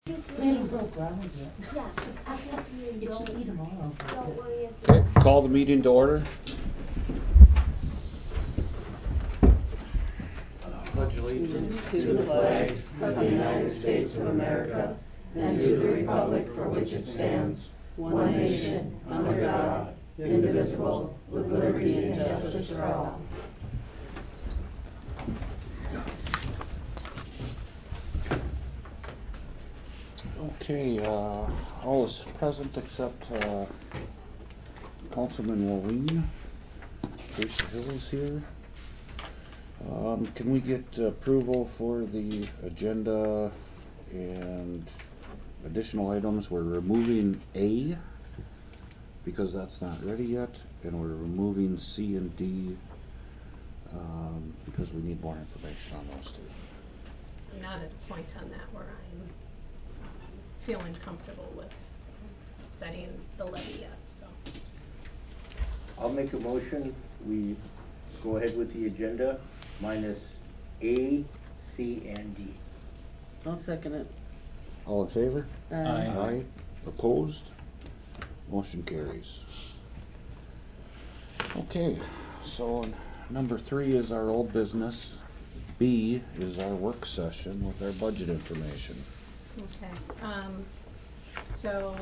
We haven't broke ground yet. Yeah, excuse me, You should eat them all. don't worry if Okay, call the meeting to order. Pledge allegiance to the flag of the United States of America and to the republic for which it stands, one nation, under God, indivisible, with liberty and justice for all. Okay, all is present except Councilman Wallin. Teresa Hill is here. Can we get approval for the agenda and additional items? We're removing A because that's not ready yet, and we're removing C and D because we need more information on those two. I'm not at a point on that where I'm feeling comfortable with setting the levy yet, so. I'll make a motion. We go ahead with the agenda minus A, C, and D. I'll second it. All in favor? Aye. Aye. Opposed? Motion carries. Okay, so number 3 is our old business. B is our work session with our budget information. Okay, so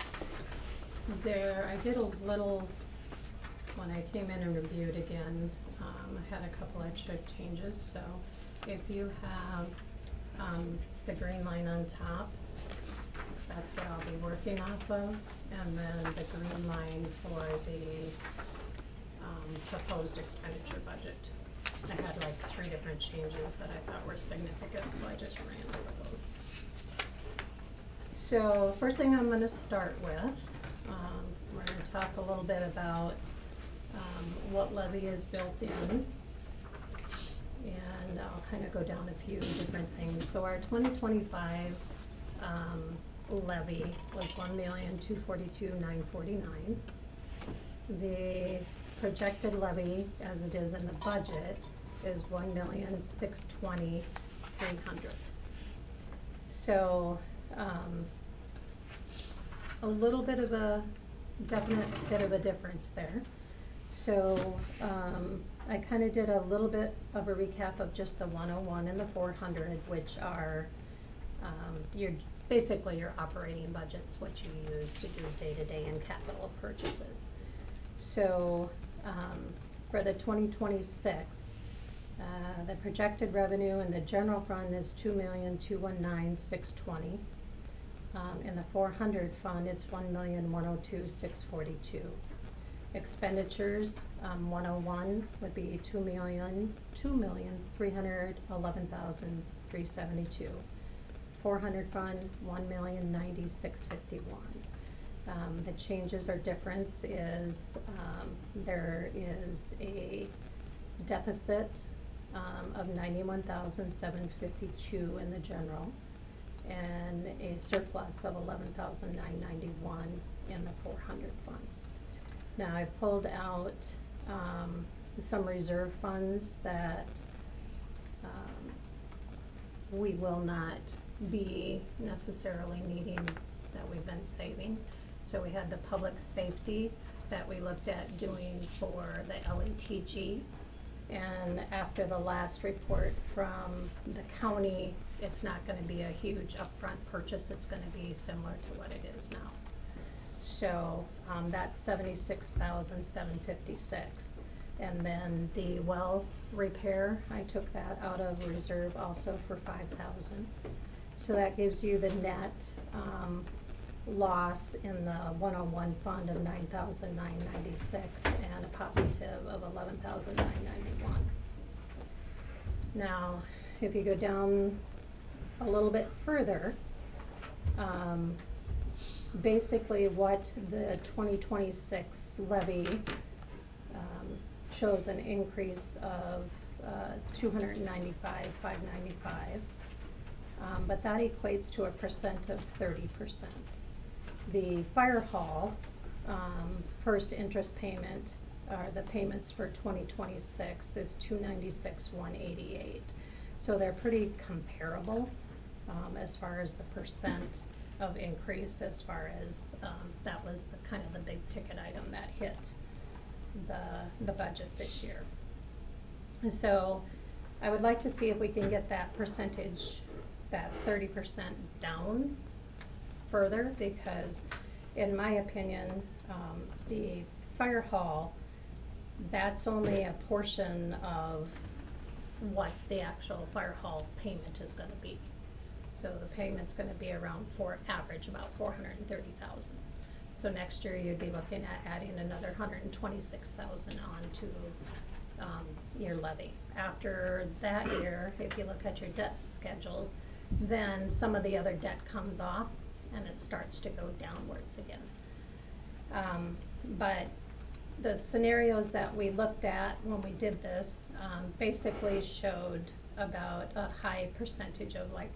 I did a little, when I came in and reviewed again, I had a couple extra changes. So if you have the green line on top, that's what I'll be working off of, and then the green line for the proposed expenditure budget. I had like 3 different changes that I thought were significant, so I just ran over those. So first thing I'm going to start with, we're going to talk a little bit about what levy is built in, and I'll kind of go down a few different things. So our 2025 levy was $1,242,949. The projected levy, as it is in the budget, is $1,620,300. So a little bit of a definite bit of a difference there. So I kind of did a little bit of a recap of just the 101 and the 400, which are basically your operating budgets, what you use to do day-to-day and capital purchases. So for the 2026, the projected revenue in the general fund is $2,219,620. In the 400 fund, it's $1,102,642. Expenditures, 101 would be $2,311,372. 400 fund, $1,090,651. The changes or difference is there is a deficit of $91,752 in the general, and a surplus of $11,991 in the 400 fund. Now I've pulled out some reserve funds that we will not be necessarily needing, that we've been saving. So we had the public safety that we looked at doing for the LETG, and after the last report from the county, it's not going to be a huge upfront purchase. It's going to be similar to what it is now. So that's $76,756. And then the well repair, I took that out of reserve also for $5,000. So that gives you the net loss in the 101 fund of $9,996 and a positive of $11,991. Now, if you go down a little bit further, basically what the 2026 levy shows an increase of $295,595, but that equates to a percent of 30%. The fire hall first interest payment, or the payments for 2026, is $296,188. So they're pretty comparable. as far as the percent of increase, as far as, that was the kind of the big ticket item that hit the budget this year. So I would like to see if we can get that percentage, that 30% down further, because in my opinion, the fire hall, that's only a portion of what the actual fire hall payment is gonna be. So the payment's gonna be around average about 430,000. So next year you'd be looking at adding another 126,000 onto your levy. After that year, if you look at your debt schedules, then some of the other debt comes off and it starts to go downwards again. But the scenarios that we looked at when we did this basically showed about a high percentage of like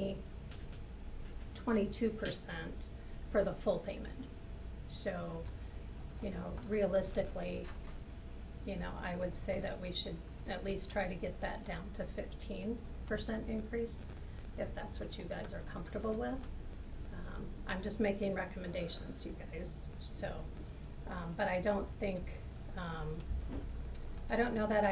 22% for the full payment. So, you know, realistically, you know, I would say that we should at least try to get that down to 15% increase, if that's what you guys are comfortable with. I'm just making recommendations, you guys, so, but I don't think, I don't know that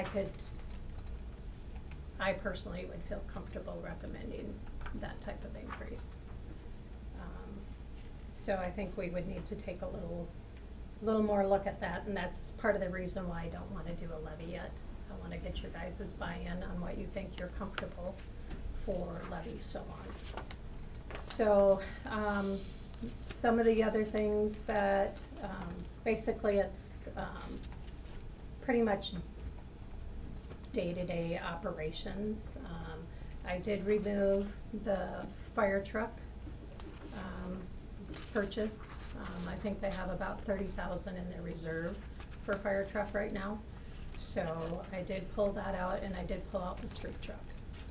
I personally would feel comfortable recommending that type of increase. So I think we would need to take a little more look at that, and that's part of the reason why I don't wanna do a levy yet. I wanna get your guys' buy-in on what you think you're comfortable for levy, so on. So, some of the other things that, basically it's, pretty much day-to-day operations. I did remove the fire truck, purchase. I think they have about 30,000 in their reserve for fire truck right now. So I did pull that out, and I did pull out the street truck.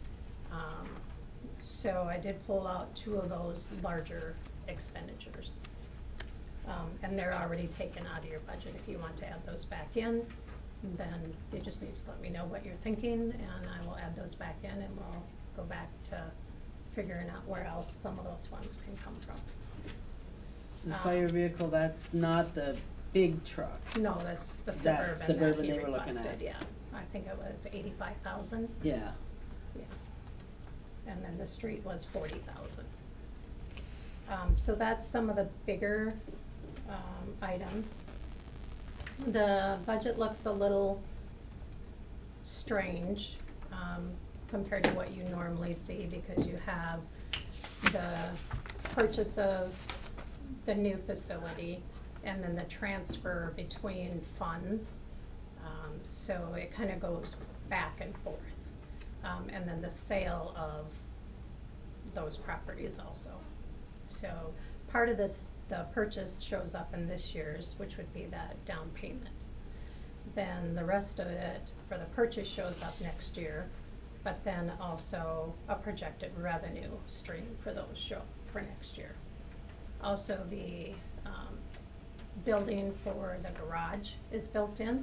So I did pull out 2 of those larger expenditures. And they're already taken out of your budget. If you want to add those back in, then you just need to let me know what you're thinking, and I will add those back in, and we'll go back to figuring out where else some of those funds can come from. The fire vehicle, that's not the big truck. No, that's the That Suburban that he they were looking requested, at. yeah. I think it was 85,000. Yeah. Yeah. And then the street was 40,000. So that's some of the bigger, items. The budget looks a little strange, compared to what you normally see, because you have the purchase of the new facility and then the transfer between funds. So it kind of goes back and forth. And then the sale of those properties also. So part of this, the purchase shows up in this year's, which would be that down payment. Then the rest of it for the purchase shows up next year, but then also a projected revenue stream for those show for next year. Also, the building for the garage is built in.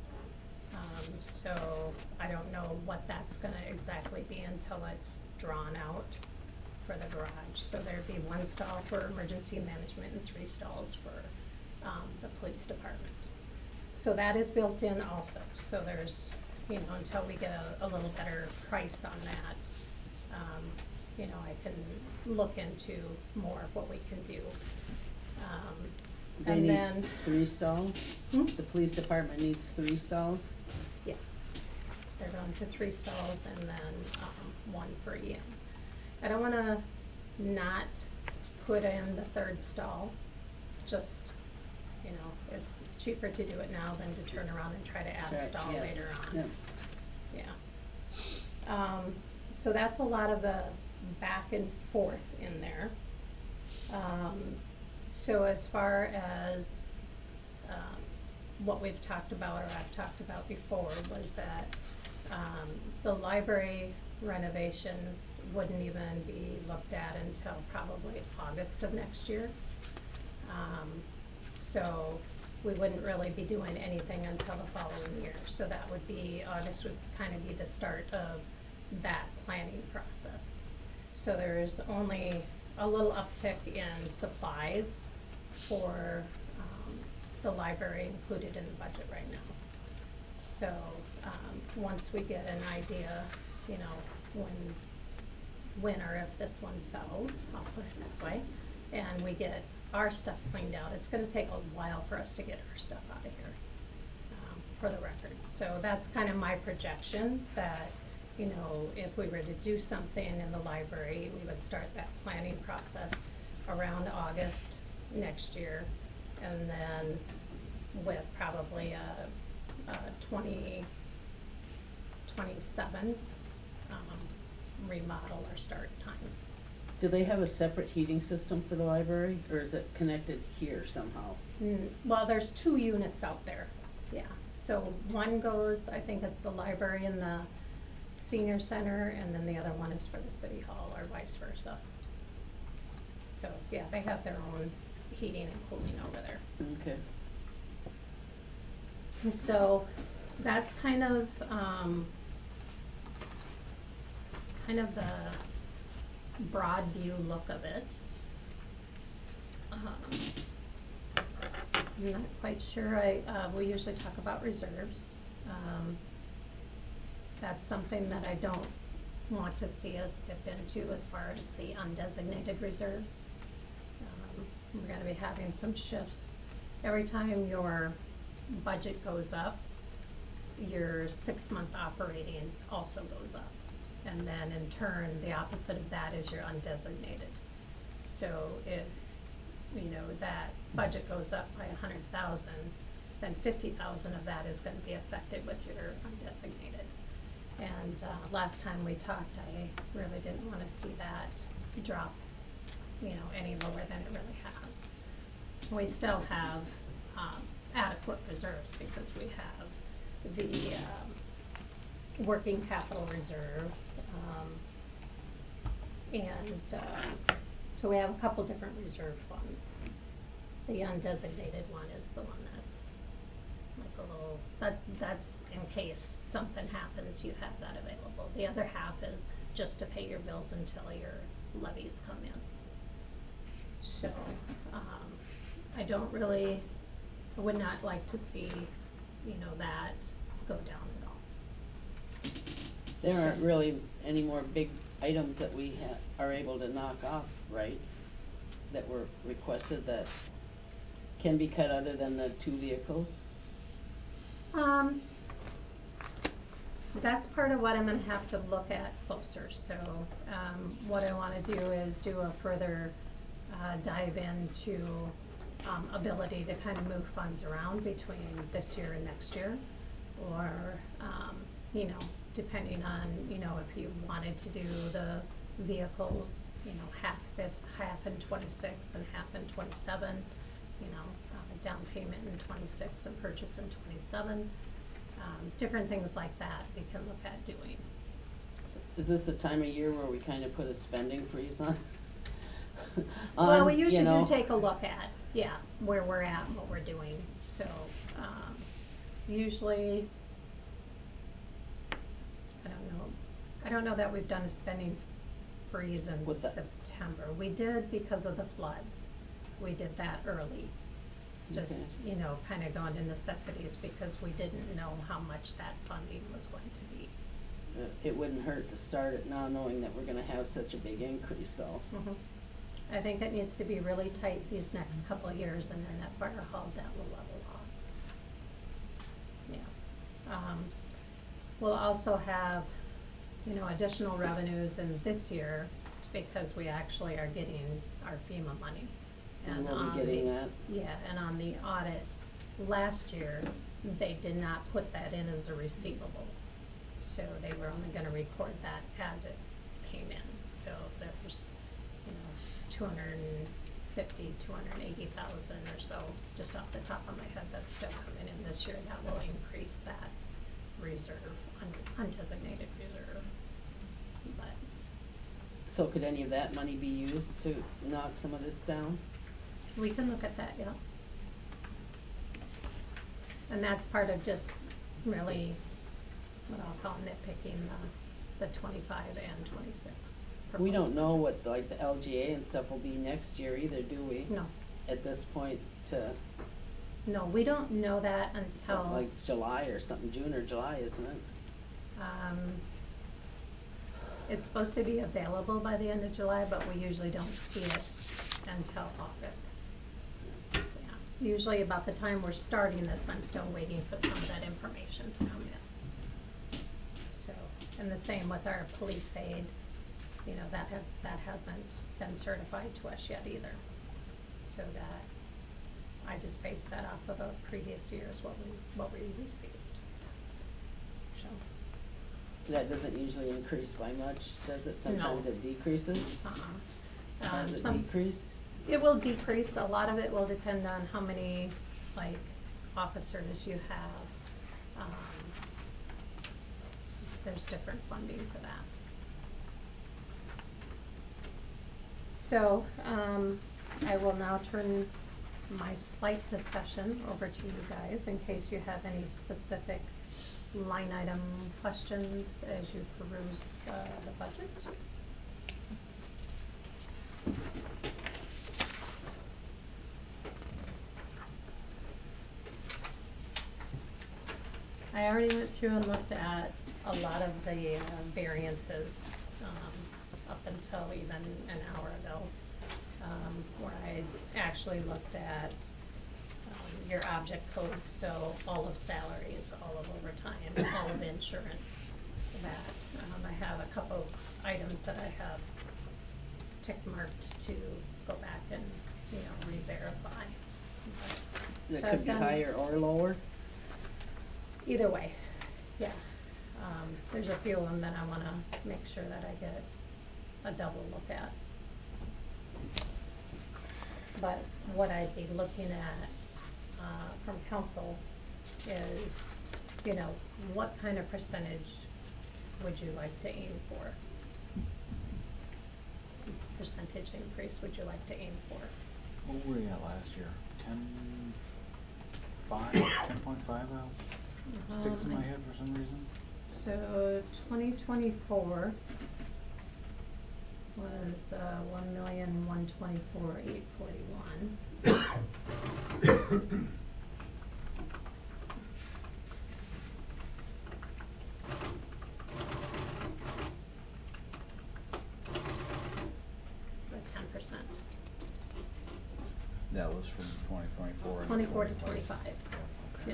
So I don't know what that's gonna exactly be until it's drawn out for the garage. So there'd be 1 stall for emergency management and 3 stalls for the police department. So that is built in also. So there's, you know, until we get a little better price on that, you know, I can look into more of what we can do. They And need then, 3 stalls? Hmm? The police department needs 3 stalls? yeah, they're going to 3 stalls and then 1 for EM. I don't wanna not put in the 3rd stall, just, you know, it's cheaper to do it now than to turn around and try to add a Right, stall yeah, later on. yeah. Yeah. So that's a lot of the back and forth in there. So as far as what we've talked about, or I've talked about before, was that the library renovation wouldn't even be looked at until probably August of next year. So we wouldn't really be doing anything until the following year. So that would be, August would kind of be the start of that planning process. So there's only a little uptick in supplies for, the library included in the budget right now. So, once we get an idea, you know, when or if this one sells, I'll put it that way, and we get our stuff cleaned out, it's gonna take a while for us to get our stuff out of here, for the records. So that's kind of my projection, that, you know, if we were to do something in the library, we would start that planning process around August next year, and then with probably a 2027 remodel or start time. Do they have a separate heating system for the library, or is it connected here somehow? Well, there's 2 units out there, yeah. So one goes, I think it's the library and the senior center, and then the other one is for the city hall, or vice versa. So, yeah, they have their own heating and cooling over there. Okay. So that's kind of the broad view look of it. I'm not quite sure, we usually talk about reserves. That's something that I don't want to see us dip into as far as the undesignated reserves. We're gonna be having some shifts. Every time your budget goes up, your 6-month operating also goes up. And then in turn, the opposite of that is your undesignated. So if, you know, that budget goes up by 100,000, then 50,000 of that is gonna be affected with your undesignated. And last time we talked, I really didn't wanna see that drop, you know, any lower than it really has. We still have adequate reserves, because we have the working capital reserve, and so we have a couple different reserve funds. The undesignated one is the one that's like a little, that's in case something happens, you have that available. The other half is just to pay your bills until your levies come in. So, I would not like to see, you know, that go down at all. There aren't really any more big items that we are able to knock off, right? That were requested that can be cut other than the 2 vehicles? That's part of what I'm gonna have to look at closer, so, what I wanna do is do a further, dive into, ability to kind of move funds around between this year and next year. Or, you know, depending on, you know, if you wanted to do the vehicles, you know, half in 26 and half in 27, you know, down payment in 26 and purchase in 27. Different things like that we can look at doing. Is this the time of year where we kind of put a spending freeze on? Well, we you usually know, do take a look at, yeah, where we're at and what we're doing. So, usually, I don't know that we've done a spending freeze in With that- September. We did because of the floods. We did that early. Just, Okay. you know, kind of going to necessities, because we didn't know how much that funding was going to be. It wouldn't hurt to start it now, knowing that we're gonna have such a big increase, though. I think it needs to be really tight these next couple of years, and then that fire hall debt will level off. Yeah. We'll also have, you know, additional revenues in this year, because we actually are getting our FEMA money. And we'll on be getting the- that. Yeah, and on the audit, last year, they did not put that in as a receivable. So they were only gonna record that as it came in. So there's, you know, 280,000 or so, just off the top of my head, that's still coming in this year. That will increase that reserve, undesignated reserve. But So could any of that money be used to knock some of this down? we can look at that, yeah. And that's part of just really what I'll call nitpicking the 25 and 26. We don't proposed know budgets. what, like, the LGA and stuff will be next year either, do we? No, At this point to, no, we don't know that until, like, July or something, June or July, isn't it? um, it's supposed to be available by the end of July, but we usually don't see it until August. Yeah, usually about the time we're starting this, I'm still waiting for some of that information to come in. So, and the same with our police aid, you know, that hasn't been certified to us yet either. So that, I just based that off of a previous year's what we received. So, That doesn't usually increase by much, does it? Sometimes No. it decreases. Has it some, decreased? it will decrease, a lot of it will depend on how many, like, officers you have. There's different funding for that. So, I will now turn my slight discussion over to you guys in case you have any specific line item questions as you peruse, the budget. I already went through and looked at a lot of the variances, up until even an hour ago, where I actually looked at your object codes, so all of salaries, all of overtime, all of insurance, that, I have a couple items that I have tick marked to go back and, you know, re-verify. That So could I've be done- higher or lower? Either way, yeah. There's a few of them that I wanna make sure that I get a double look at. But what I'd be looking at, from council is, you know, what kind of percentage would you like to aim for? Percentage increase would you like to aim for? What were we at last year? 10.5 sticks in my head for some reason. So 2024 was 1,124,841. For 10%. That was from 2024. 24 to 25. Yeah.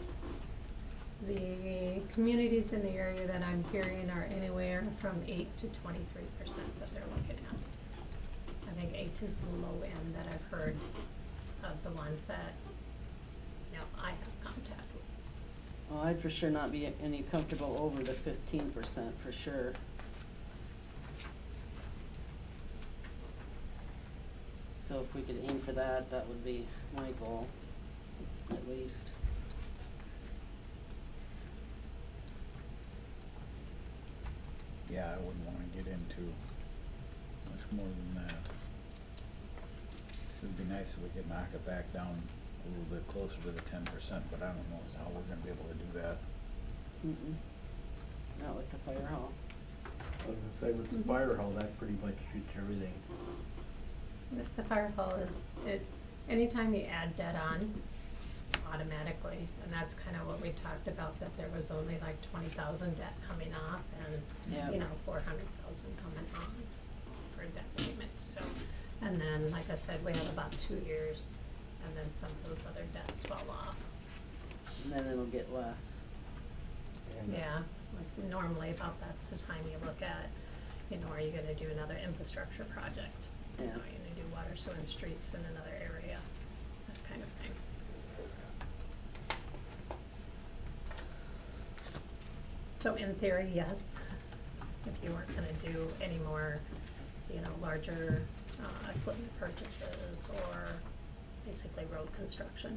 The communities in the area that I'm hearing are anywhere from 8 to 23% that they're looking at. I think 8 is the low end that I've heard of the ones that, you know, I have contact with. Well, I'd for sure not be any comfortable over the 15% for sure. So if we could aim for that, that would be my goal, at least. Yeah, I wouldn't want to get into much more than that. It would be nice if we could knock it back down a little bit closer to the 10%, but I don't know how we're going to be able to do that. Not with the fire hall. I was gonna say with the fire hall, that pretty much shoots everything. The fire hall is, anytime you add debt on, automatically, and that's kind of what we talked about, that there was only like 20,000 debt coming off and, Yeah. you know, 400,000 coming on for debt payment, so. And then, like I said, we have about 2 years, and then some of those other debts fall off. And then it'll get less. And, Yeah, like normally about that's the time you look at, you know, are you gonna do another infrastructure project? You know, Yeah. are you gonna do water, sewer, and streets in another area, that kind of thing. So in theory, yes, if you weren't gonna do any more, you know, larger, equipment purchases or basically road construction.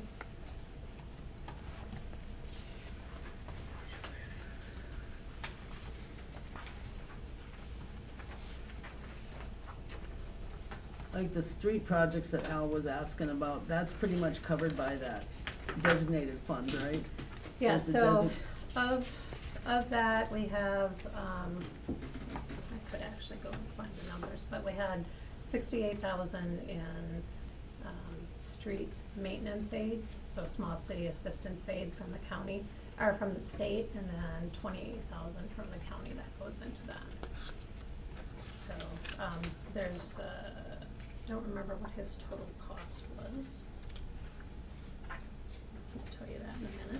Like the street projects that Al was asking about, that's pretty much covered by that designated fund, right? Yeah, Is the so of that, we have, I could actually go and find the numbers, but we had 68,000 in, street maintenance aid, so small city assistance aid from the county, or from the state, and then 28,000 from the county that goes into that. So, there's, don't remember what his total cost was. I'll tell you that in a minute.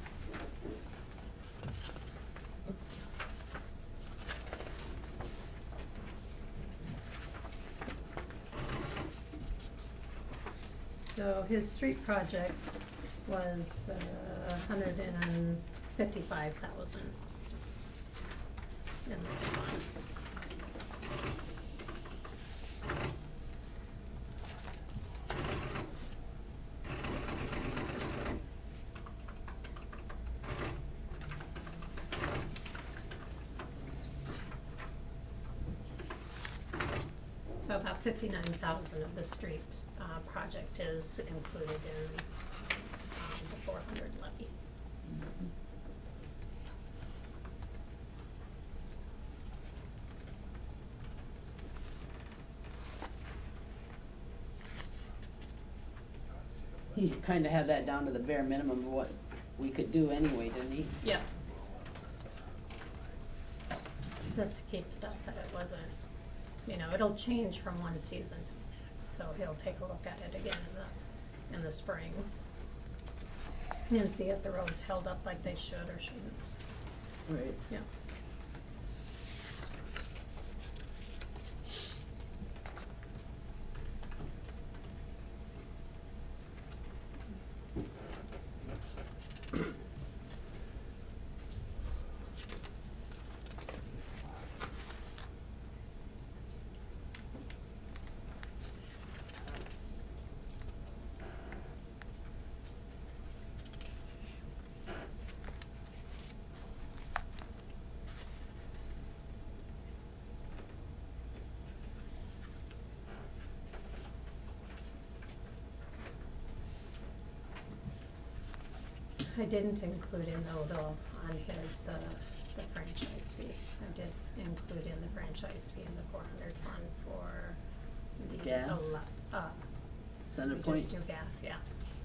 So his street projects was, 155,000 in the fund. So about 59,000 of the street, project is included in, the 400 levy. He kinda had that down to the bare minimum of what we could do anyway, didn't he? Yep. Just to keep stuff that it wasn't, it'll change from one season to the next, so he'll take a look at it again in the spring. And see if the roads held up like they should or shouldn't. Right. Yeah. I didn't include in though on his, the franchise fee. I did include in the franchise fee in the 400 fund for the. Gas? Center We Point? just do gas, yeah.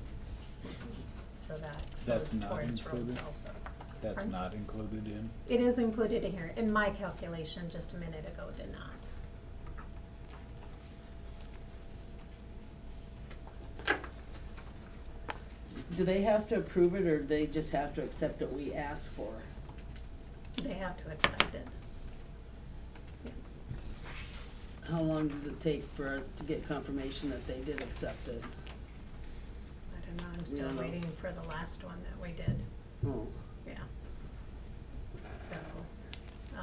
So that That's goes not towards roads included? also. That's Pardon? not included in? It is included in here. In my calculation just a minute ago did not. Do they have to approve it, or do they just have to accept what we ask for? They have to accept it. How long does it take to get confirmation that they did accept it? I don't know, I'm We still don't know. waiting for the last one that we did. Oh, Yeah. So,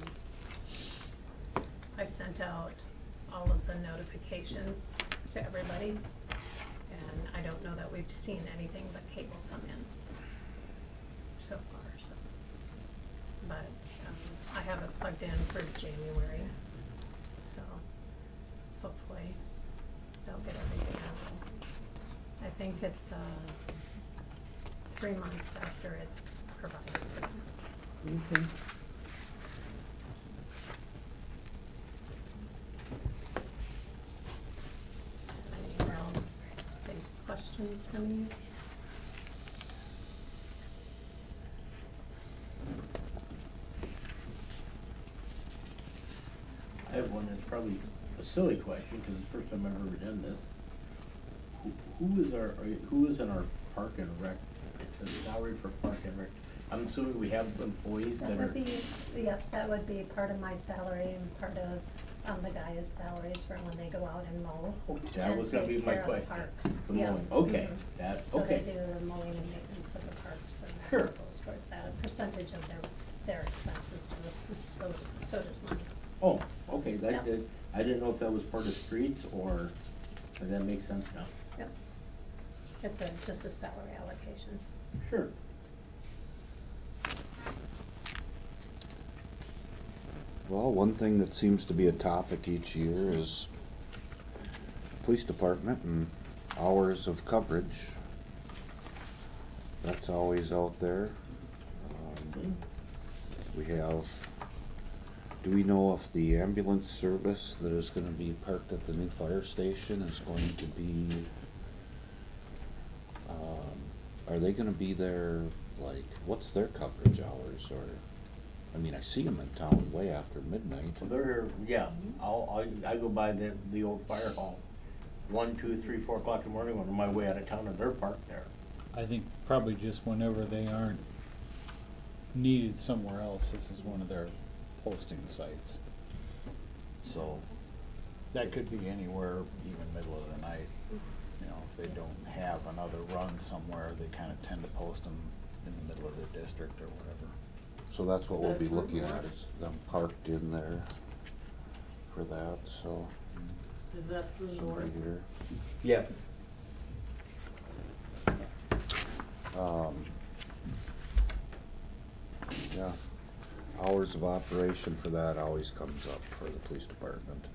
I sent out all of the notifications to everybody, and I don't know that we've seen anything but cable come in so far, so. But, I have it plugged in for January, so hopefully they'll get everything out. I think it's, 3 months after it's provided to them. okay. Any real big questions for me? I have one that's probably a silly question, because it's the first time I've ever done this. Who is in our park and rec, it says salary for park and rec? I'm assuming we have employees that That are. would be, yep, that would be part of my salary and part of, the guys' salaries for when they go out and mow. Okay, that and was gonna be take my care of the question. parks. The Yeah. mowing, okay, Mhm. that, So they okay. do the mowing and maintenance of the parks, and that Sure. goes towards that, a percentage of their expenses too, so does mine. Oh, okay, Yeah. I didn't know if that was part of streets, or, but that makes sense now. Yep. It's just a salary allocation. Sure. Well, one thing that seems to be a topic each year is police department and hours of coverage. That's always out there. We have Do we know if the ambulance service that is gonna be parked at the new fire station is going to be, are they gonna be there, like, what's their coverage hours, or, I mean, I see them in town way after midnight. Well, they're here, yeah, I go by the old fire hall, 1, 2, 3, 4 o'clock in the morning when I'm on my way out of town, and they're parked there. I think probably just whenever they aren't needed somewhere else, this is one of their posting sites. So that could be anywhere, even middle of the night. You know, if they don't have another run somewhere, they kind of tend to post them in the middle of their district or whatever. So that's what we'll be looking at, is them parked in there for that, so. Is that through Somebody North? here. Yes. Yeah, hours of operation for that always comes up for the police department.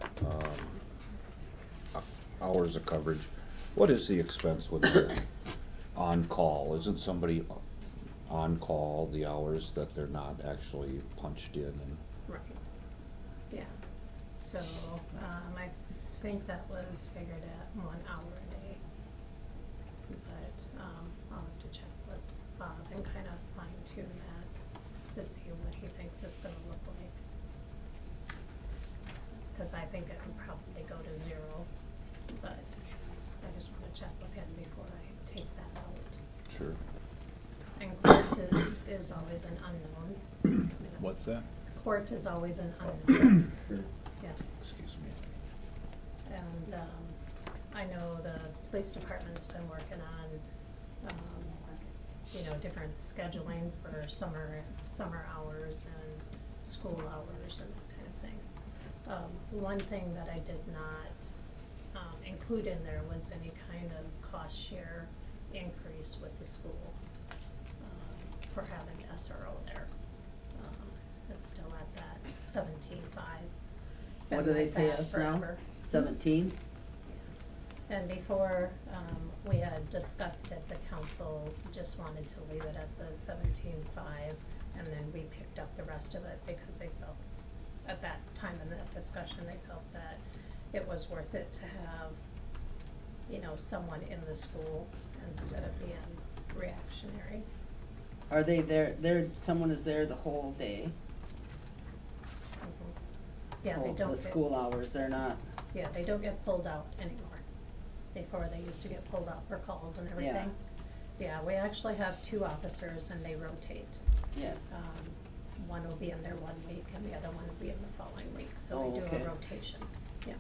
Hours of coverage, what is the expense when they're on call? Isn't somebody on call the hours that they're not actually punched in? And Right. Yeah. So, I think that was figured at 1 hour a day. But, I'll have to check with Bob and kind of fine tune that to see what he thinks it's gonna look like. Cause I think it would probably go to 0, but I just wanna check with him before I take that out. sure. And court is always an unknown. What's that? Court is always an unknown. Yeah. Excuse me. And, I know the police department's been working on, different scheduling for summer hours and school hours and that kind of thing. One thing that I did not, include in there was any kind of cost share increase with the school, for having SRO there. It's still at that 17.5. What do they pay us now? 17? And before, we had discussed it, the council just wanted to leave it at the 17.5, and then we picked up the rest of it because they felt, at that time in that discussion, they felt that it was worth it to have, someone in the school instead of being reactionary. Are they there, someone is there the whole day? Yeah, they Oh, don't the get, school hours, they're not, yeah, they don't get pulled out anymore. Before, they used to get pulled out for calls and everything. Yeah, we actually have 2 officers and they rotate. yeah. One will be in there 1 week and the other one will be in the following week, so Oh, they do okay. a rotation, yeah.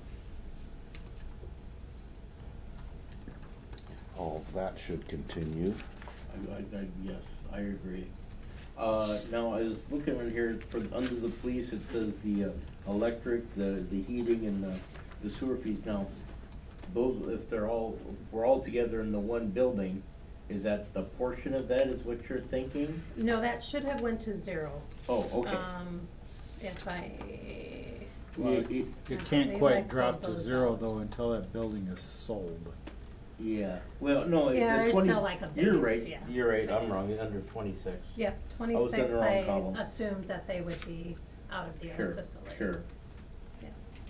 All of that should continue. Yes, I agree. Now, I was looking on here, under the police, it says the electric, the heating, and the sewer fees. Now, those, if we're all together in the one building, is that the portion of that is what you're thinking? No, that should have went to 0. Oh, okay. If I, Well, It- it I can't believe I quite drop pulled to those 0 out. though until that building is sold. Yeah, well, no, Yeah, the there's 20 still like a You're base, right, yeah. you're right, I'm wrong, it's under 26. yep, was in 26, the wrong I column. assumed that they would be out of the other Sure, facility. sure. Yeah.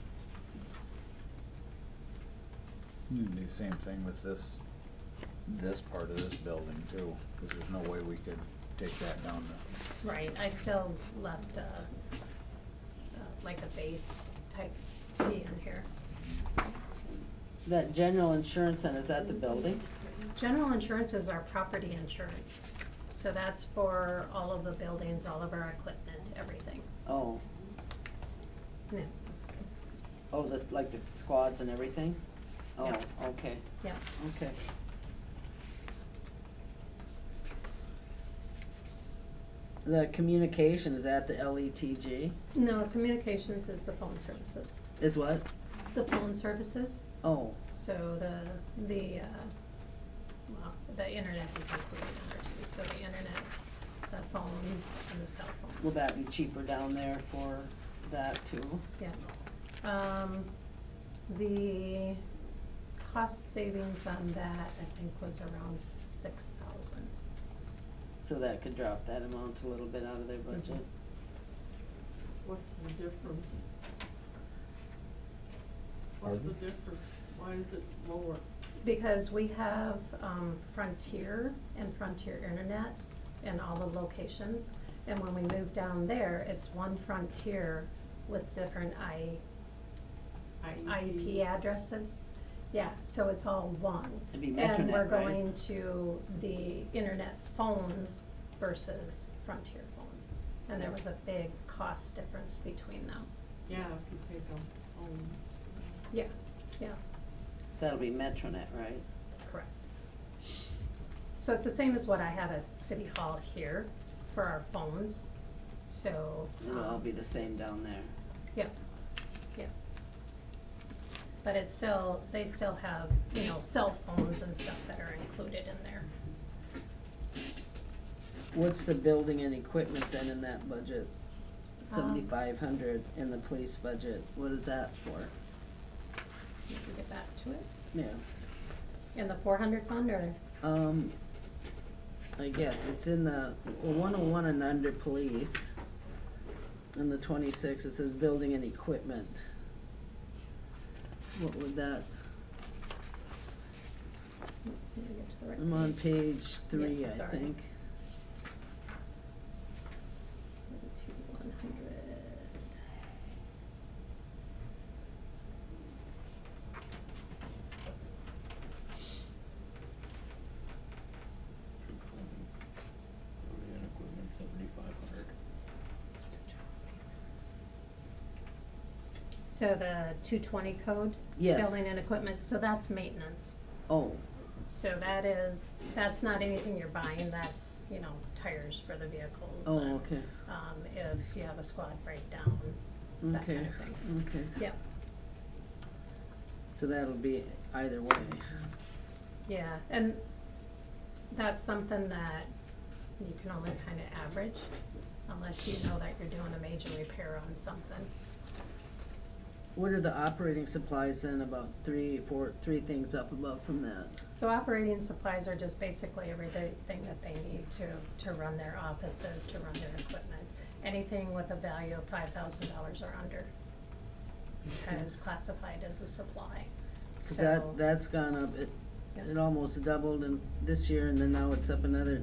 You can do the same thing with this part of this building too, because there's no way we could take that down to. Right, I still left, like a base type fee in here. That general insurance then, is that the building? General insurance is our property insurance. So that's for all of the buildings, all of our equipment, everything. Oh, Yeah. oh, that's like the squads and everything? Oh, Yeah. okay, Yeah. okay. The communication, is that the LETG? No, communications is the phone services. Is what? The phone services, Oh, so the internet is included in there too. So the internet, the phones, and the cell phones. will that be cheaper down there for that too? Yeah. The cost savings on that, I think, was around 6,000. So that could drop that amount a little bit out of their budget? What's the difference? What's the difference? Why is it lower? Because we have, Frontier and Frontier Internet in all the locations. And when we move down there, it's one Frontier with different IEP addresses. Yeah, so it's all one. It'd be And we're Metronet, right? going to the internet phones versus Frontier phones. And there was a big cost difference between them. Yeah, if you take them phones. Yeah, yeah, That'll be Metronet, right? correct. So it's the same as what I have at City Hall here for our phones, so. It'll all be the same down there. Yeah, yeah. But it's still, they still have, you know, cell phones and stuff that are included in there. What's the building and equipment then in that budget? Um, 7,500 in the police budget, what is that for? You can get back to it. Yeah, In the 400 fund or, I guess it's in the 101 and under police. In the 26, it says building and equipment. What would that, let me get to the right I'm on page. page 3, Yeah, I sorry. think. 100. Building and equipment, 7,500. So the 220 code? Yes. Building and equipment, so that's maintenance. Oh, So that is, that's not anything you're buying, that's, you know, tires for the vehicles. oh, and, okay, if you have a squad breakdown, that okay, kind of thing. okay. Yep, So that'll be either way. yeah, and that's something that you can only kind of average unless you know that you're doing a major repair on something. What are the operating supplies then, about three things up above from that? So operating supplies are just basically everything that they need to run their offices, to run their equipment. Anything with a value of $5,000 or under is classified as a supply. Cause So, that's gone up, yeah. it almost doubled in this year, and then now it's up another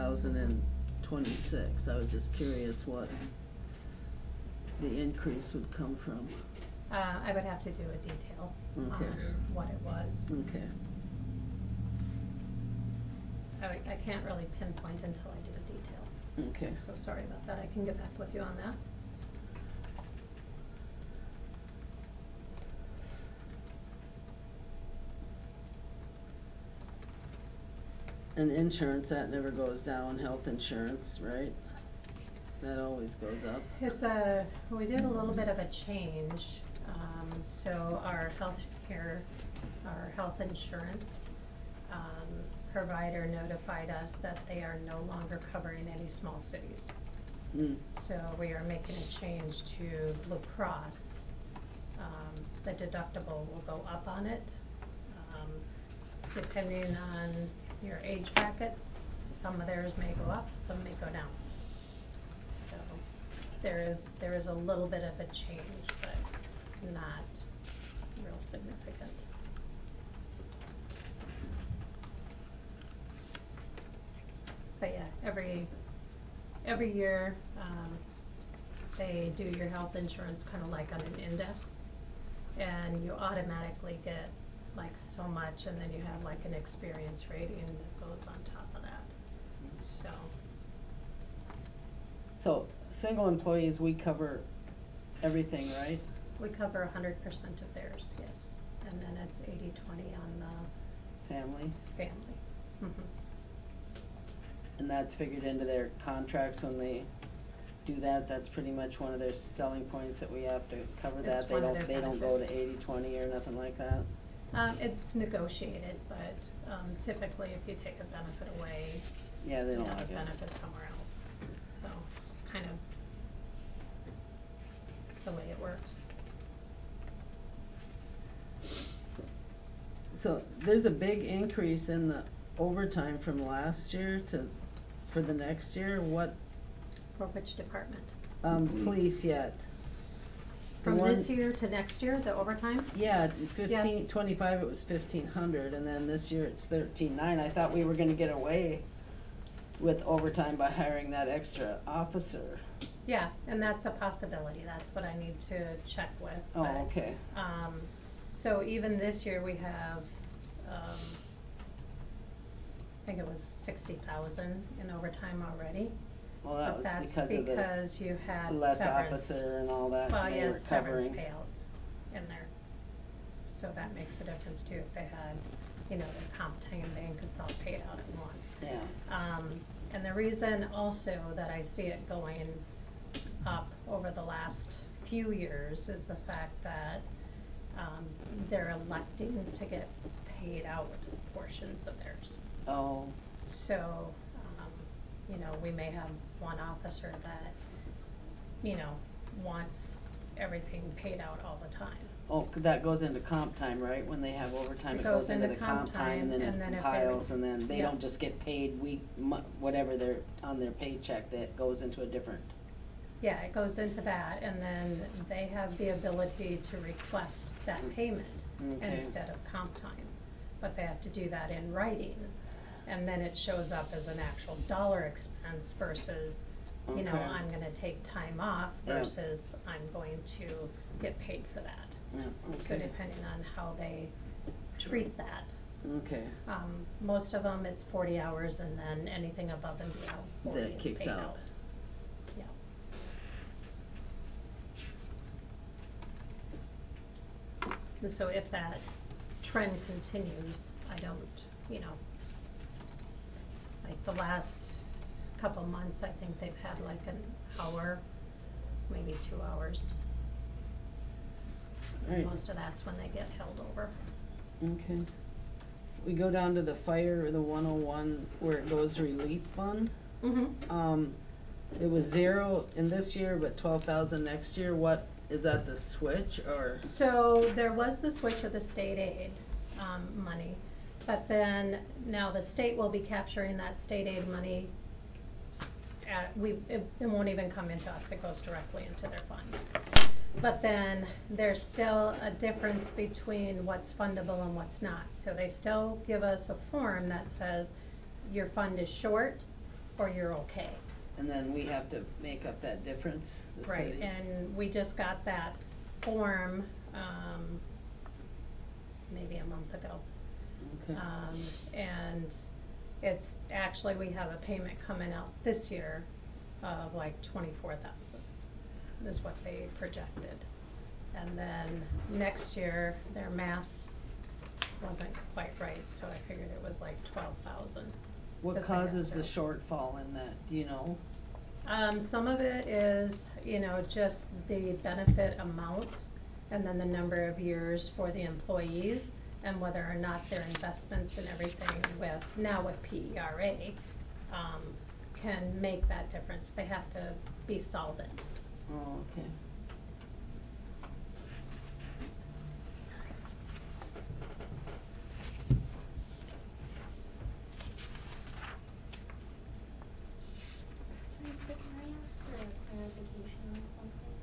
2,026. I was just curious what the increase would come from. I would have to do a detail Okay. on what it was. Okay, I can't really pinpoint until I do a detail. okay. So sorry about that, I can get back with you on that. And insurance, that never goes down, health insurance, right? That always goes up. We did a little bit of a change, so our health insurance, provider notified us that they are no longer covering any small cities. Mm. So we are making a change to Blue Cross. The deductible will go up on it, depending on your age brackets. Some of theirs may go up, some may go down. So there is a little bit of a change, but not real significant. But yeah, every year, they do your health insurance kind of like on an index, and you automatically get like so much, and then you have like an experience rating that goes on top of that, so. So, single employees, we cover everything, right? We cover 100% of theirs, yes, and then it's 80-20 on the Family, family. Mhm. and that's figured into their contracts when they do that, that's pretty much one of their selling points, that we have to cover It's that. one of their They don't go to benefits. 80-20 or nothing like that? It's negotiated, but typically if you take a benefit away, Yeah, they you don't have a like it. benefit somewhere else, so kind of the way it works. So, there's a big increase in the overtime from last year for the next year, what, For which department? police yet? From one- this year to next year, the overtime? Yeah, 25 it was 1,500, and then this year it's 13,900. I thought we were gonna get away with overtime by hiring that extra officer. Yeah, and that's a possibility, that's what I need to check with. Oh, but, okay. So even this year, we have, I think it was 60,000 in overtime already. Well, that But was that's because of the because you had less severance. officer and all that, Well, and you they were had severance covering. payouts in there. So that makes a difference too, if they had, you know, their comp time bank, it's all paid out at once. Yeah, And the reason also that I see it going up over the last few years is the fact that, they're electing to get paid out portions of theirs. oh, So, you know, we may have one officer that, you know, wants everything paid out all the time. oh, that goes into comp time, right? When they have overtime, It it goes goes into the into comp time, and then and then it if they- piles, and then they yeah. don't just get paid whatever they're on their paycheck, that goes into a different, Yeah, it goes into that, and then they have the ability to request that payment Okay. instead of comp time. But they have to do that in writing, and then it shows up as an actual dollar expense versus, you know, Okay. I'm gonna take time off Yeah. versus I'm going to get paid for that. yeah, So okay, depending on how they treat that. okay. Most of them, it's 40 hours, and then anything above and beyond 40 That is kicks paid out. out. Yeah. And so if that trend continues, I don't, you know, like the last couple months, I think they've had like an hour, maybe 2 hours. Right. Most of that's when they get held over. Okay. We go down to the fire, the 101, where it goes relief fund. Mm-hmm. It was 0 in this year, but 12,000 next year. What, is that the switch, or? So there was the switch of the state aid money, but then now the state will be capturing that state aid money. It won't even come into us, it goes directly into their fund. But then there's still a difference between what's fundable and what's not. So they still give us a form that says your fund is short or you're okay. And then we have to make up that difference, the Right, city? and we just got that form, maybe a month ago. Okay. And it's, actually, we have a payment coming out this year of like 24,000 is what they projected. And then next year, their math wasn't quite right, so I figured it was like 12,000. What Because they got causes the zero. shortfall in that, do you know? Some of it is, you know, just the benefit amount and then the number of years for the employees and whether or not their investments and everything with, now with PERA, can make that difference. They have to be solvent. Oh, okay. Lisa, can I ask for a clarification on something?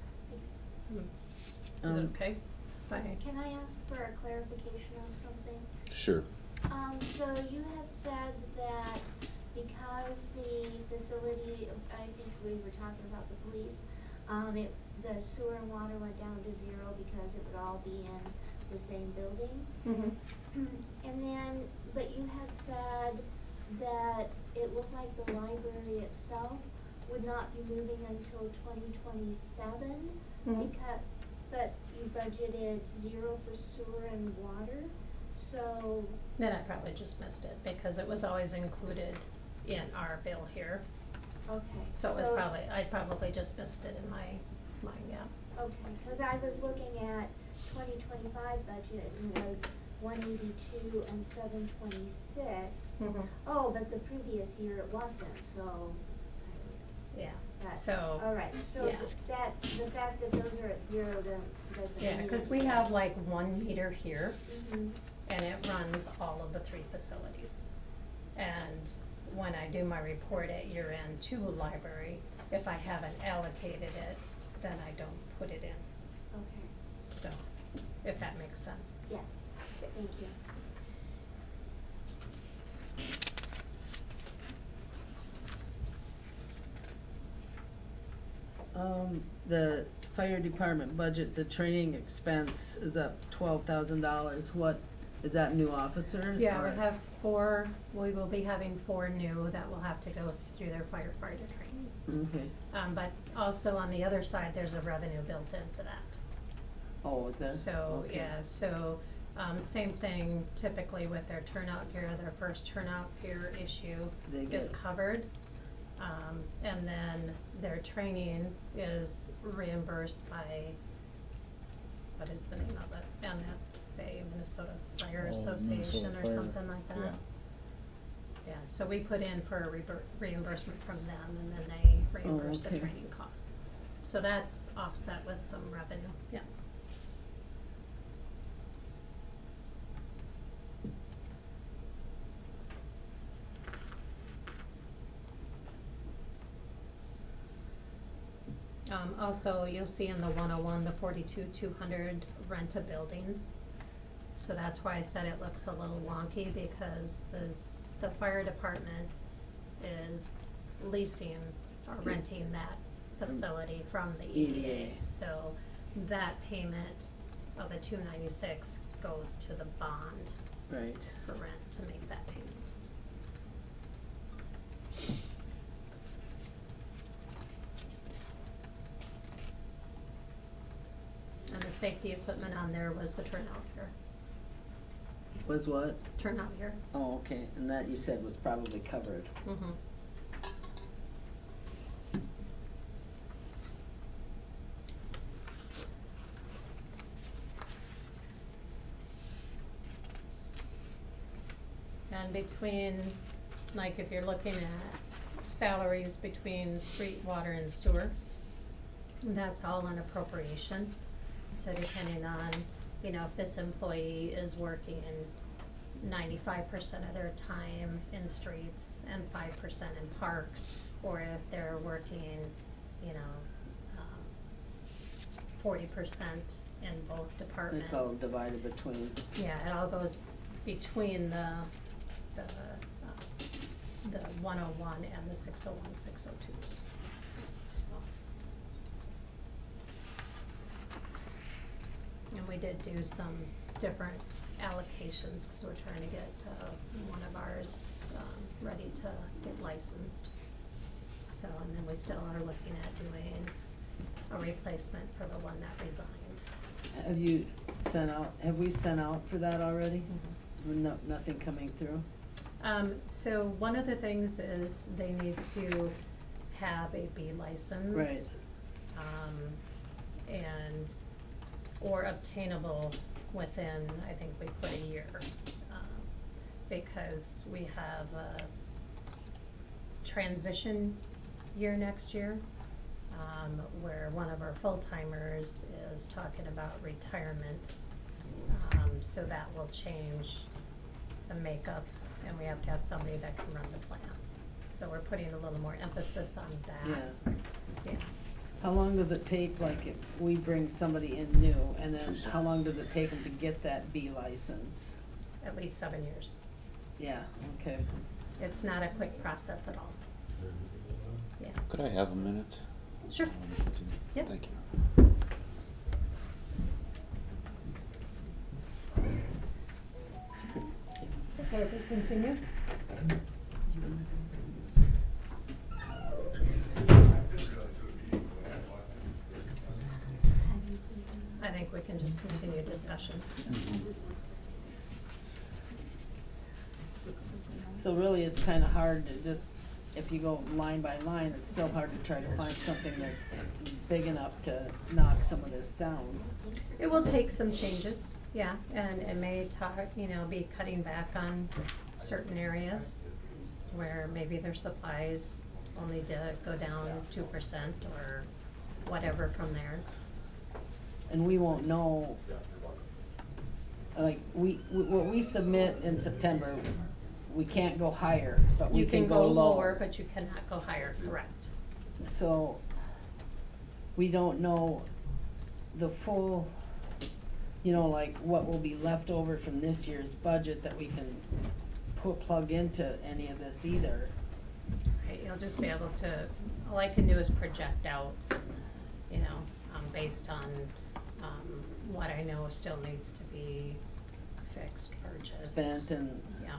Is it Um, okay? Bye. Can I ask for a clarification on something? Sure. So you had said that because the facility, I think we were talking about the police, the sewer and water went down to 0 because it would all be in the same building. Mm-hmm. And then, but you had said that it looked like the library itself would not be moving until 2027 Mhm. because, but you budgeted 0 for sewer and water, so. Then I probably just missed it because it was always included in our bill here. Okay. So it was probably, I probably just missed it in my mind, yeah. Okay, cause I was looking at 2025 budget and it was 182 and 726. Mhm. Oh, but the previous year it wasn't, so it's kind of weird. Yeah, But, so, alright, so yeah. the fact that those are at 0 then doesn't mean. yeah, cause we have like 1 meter here Mhm. and it runs all of the 3 facilities. And when I do my report at year end to a library, if I haven't allocated it, then I don't put it in. So, if that makes sense. Yes, thank you. The fire department budget, the training expense is up $12,000. What, is that new officers? Yeah, or- we have 4, we will be having 4 new that will have to go through their firefighter training. Okay. But also on the other side, there's a revenue built into that. Oh, is that? So, Okay. yeah, so, same thing typically with their turnout gear, their first turnout gear issue They is get- covered. And then their training is reimbursed by, what is the name of it? MFA, Minnesota Fire Oh, Association Minnesota or Fire, something like that. yeah. Yeah, so we put in for a reimbursement from them and then they reimburse the okay. training costs. So that's offset with some revenue, yeah. Also, you'll see in the 101, the 42,200 rent of buildings. So that's why I said it looks a little wonky because the fire department is leasing or renting that facility from the EDA. EDA. So that payment of the 296 goes to the bond Right. for rent to make that payment. And the safety equipment on there was the turnout gear. Was what? Turnout gear. Oh, okay, and that you said was probably covered. Mm-hmm. And between, like if you're looking at salaries between street, water and sewer, that's all an appropriation. So depending on, you know, if this employee is working 95% of their time in streets and 5% in parks, or if they're working, you know, 40% in both departments. It's all divided between. Yeah, it all goes between the 101 and the 601, 602s. So. And we did do some different allocations, cause we're trying to get, one of ours, ready to get licensed. So, and then we still are looking at doing a replacement for the one that resigned. Have we sent out for that already? Mm-hmm. No, nothing coming through? So one of the things is they need to have a B license. Right. And, or obtainable within, I think we put a year. Because we have a transition year next year, where one of our full-timers is talking about retirement. So that will change the makeup, and we have to have somebody that can run the plants. So we're putting a little more emphasis on that. Yeah. Yeah. How long does it take, like, if we bring somebody in new, and then how long does it take them to get that B license? At least 7 years. Yeah, okay. It's not a quick process at all. Yeah. Could I have a minute? Sure. Yep. Thank you. Okay, if we continue. I think we can just continue discussion. So really, it's kinda hard to just, if you go line by line, it's still hard to try to find something that's big enough to knock some of this down. It will take some changes, yeah, and it may be cutting back on certain areas where maybe their supplies only go down 2% or whatever from there. And we won't know, like, what we submit in September, we can't go higher, but we You can go lower, lower. but you cannot go higher, correct? So, we don't know the full you know, like what will be left over from this year's budget that we can plug into any of this either. Right, you'll just be able to, all I can do is project out, you know, based on, what I know still needs to be fixed, purchased. Spent and, Yeah,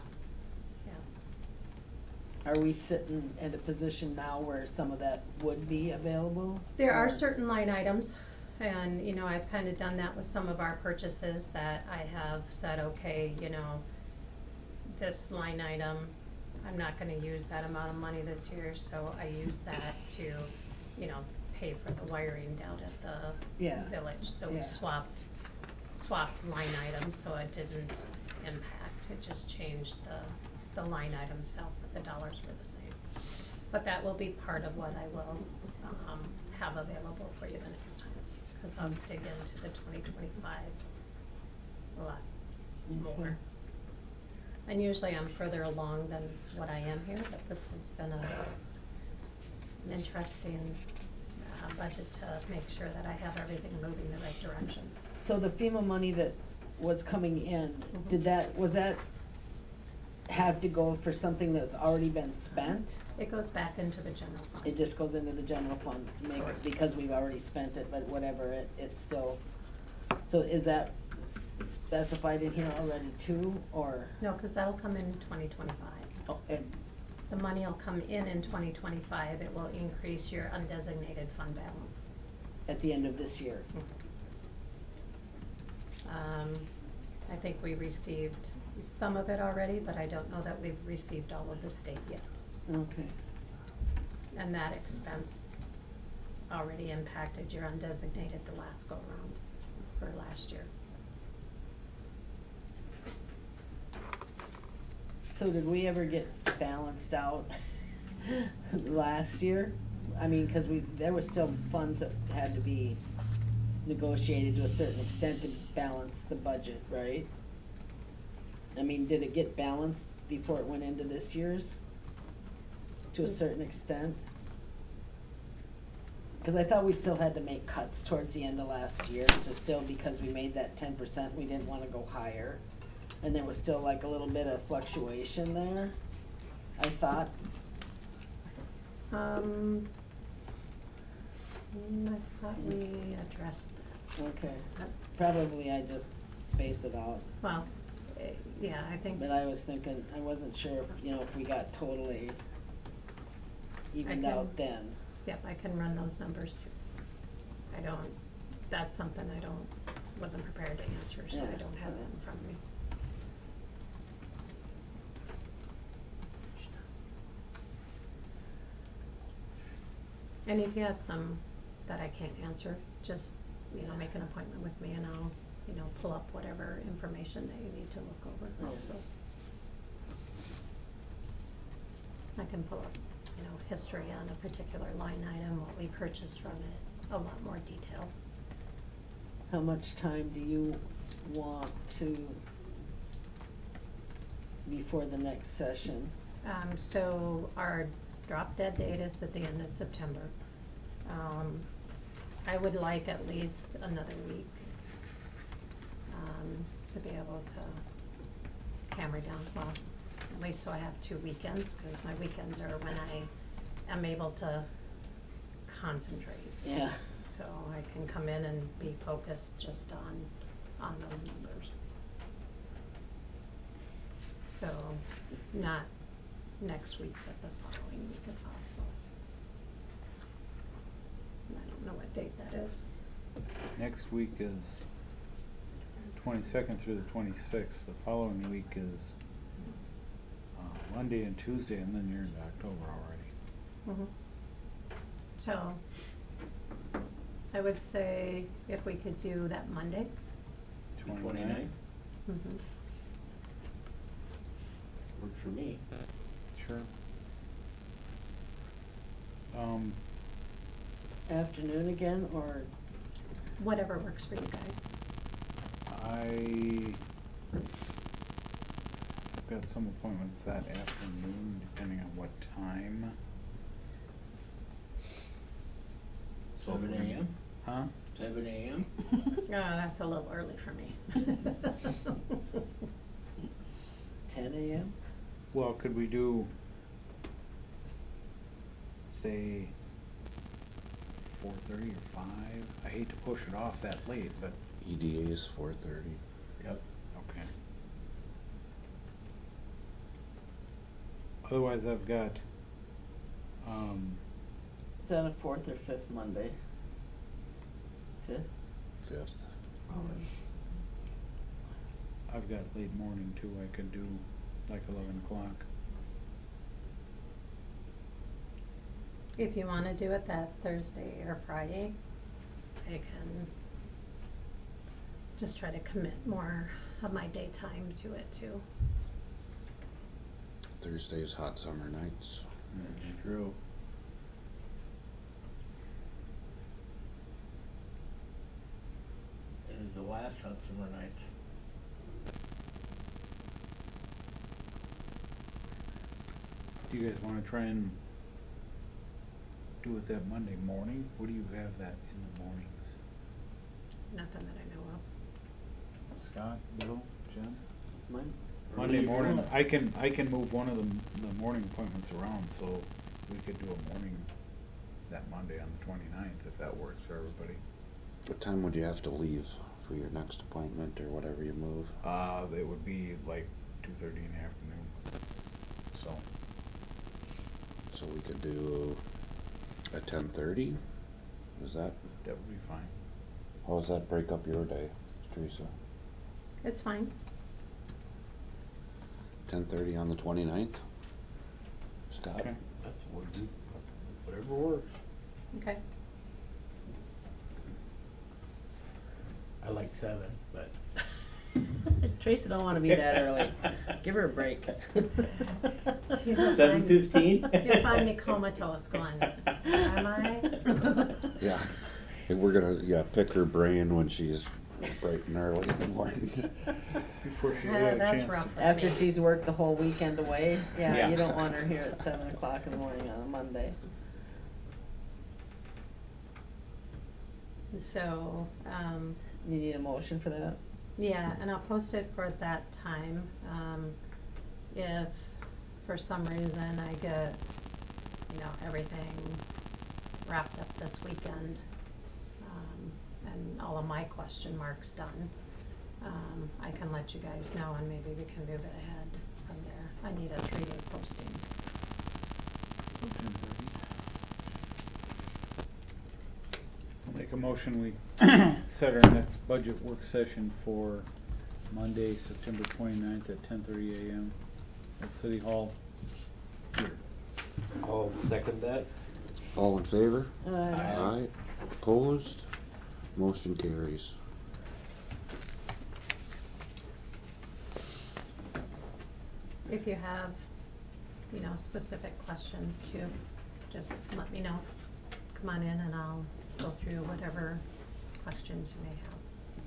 yeah. are we sitting at a position now where some of that would be available? There are Or- certain line items, and, you know, I've kind of done that with some of our purchases that I have said, okay, you know, this line item, I'm not gonna use that amount of money this year, so I use that to, you know, pay for the wiring down at the Yeah. village. So we Yeah. swapped line items, so it didn't impact, it just changed the line item itself, but the dollars were the same. But that will be part of what I will, have available for you the next time, cause I'll dig into the 2025 a lot more. Okay. And usually I'm further along than what I am here, but this has been an interesting budget to make sure that I have everything moving the right directions. So the FEMA money that was coming in, did that, was that have to go for something that's already been spent? It goes back into the general fund. It just goes into the general fund, because we've already spent it, but whatever, it's still, so is that specified in here already too, or? No, cause that'll come in 2025. Oh, and, The money will come in 2025, it will increase your undesignated fund balance. at the end of this year? I think we received some of it already, but I don't know that we've received all of the state yet. Okay. And that expense already impacted your undesignated the last go-round for last year. So did we ever get balanced out last year? I mean, cause there was still funds that had to be negotiated to a certain extent to balance the budget, right? I mean, did it get balanced before it went into this year's? To a certain extent? Cause I thought we still had to make cuts towards the end of last year, to still, because we made that 10%, we didn't wanna go higher. And there was still like a little bit of fluctuation there, I thought. I thought we addressed that. Okay, probably I just spaced it out, Well, yeah, I think, but I was thinking, I wasn't sure if, you know, if we got totally evened can- out then. yep, I can run those numbers too. That's something wasn't prepared to answer, so I Yeah. don't have that in front of me. And if you have some that I can't answer, just, you know, make an appointment with me and I'll, you know, pull up whatever information that you need to look over Yeah. also. I can pull up, you know, history on a particular line item, what we purchased from it, a lot more detail. How much time do you want to, before the next session? So our drop dead date is at the end of September. I would like at least another week, to be able to hammer down, well, at least so I have 2 weekends, cause my weekends are when I am able to concentrate. Yeah. So I can come in and be focused just on those numbers. So, not next week, but the following week if possible. And I don't know what date that is. Next week is 22nd through the 26th. The following week is Monday and Tuesday, and then you're into October already. So, I would say if we could do that Monday. 29th? Works for me. Sure. Afternoon again, or? Whatever works for you guys. I've got some appointments that afternoon, depending on what time. So if 7 we're gonna- a.m.? Huh? 7 AM? That's a little early for me. 10 AM? Well, could we do, say, 4:30 or 5? I hate to push it off that late, but, EDA is 4:30. Yep. okay. Otherwise, I've got, Is that a fourth or fifth Monday? Fifth? 5th. Probably. I've got late morning too. I could do like 11 o'clock. If you wanna do it that Thursday or Friday, I can just try to commit more of my daytime to it too. Thursday's hot summer nights. That's true. It is the last hot summer night. Do you guys want to try and do it that Monday morning? What do you have that in the mornings? Nothing that I know of. Scott, Bill, Jen? Mon- Monday Early morning. morning. I can move one of the morning appointments around, so we could do a morning that Monday on the 29th if that works for everybody. What time would you have to leave for your next appointment or whatever you move? It would be like 2:30 in the afternoon. So we could do at 10:30? Is that, That would be fine. how does that break up your day, Teresa? It's fine. 10:30 on the 29th? Scott? Okay. That's whatever works. Okay. I like 7, but. Teresa don't wanna be that early. Give her a break. 7:15? You'll find me comatose going, am I? Yeah. And we're gonna, pick her brain when she's bright and early in the morning. Before she Yeah, had a that's chance rough. to. After she's worked the whole weekend away, yeah, Yeah. you don't want her here at 7 o'clock in the morning on a Monday. So, You need a motion for that? yeah, and I'll post it for that time. If for some reason I get, everything wrapped up this weekend, and all of my question marks done, I can let you guys know and maybe we can move it ahead from there. I need a 3-day posting. So 10:30. I'll make a motion, we set our next budget work session for Monday, September 29th at 10:30 a.m. at City Hall. Here. I'll second that. All in favor? Aye. Opposed? Motion carries. If you have, specific questions too, just let me know. Come on in and I'll go through whatever questions you may have.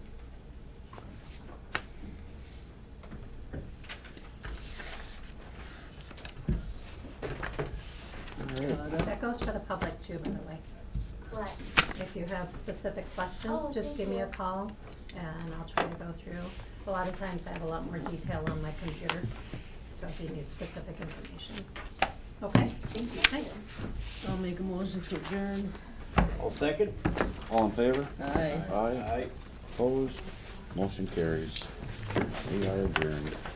That goes for the public too, by the way. What? If you have specific questions, Oh, just thank give me a you. call and I'll try to go through. A lot of times I have a lot more detail on my computer, so if you need specific information. Okay? Thank you. Thanks. I'll make a motion to adjourn. I'll second. All in favor? Aye. Aye. Opposed? Motion carries. We are adjourned.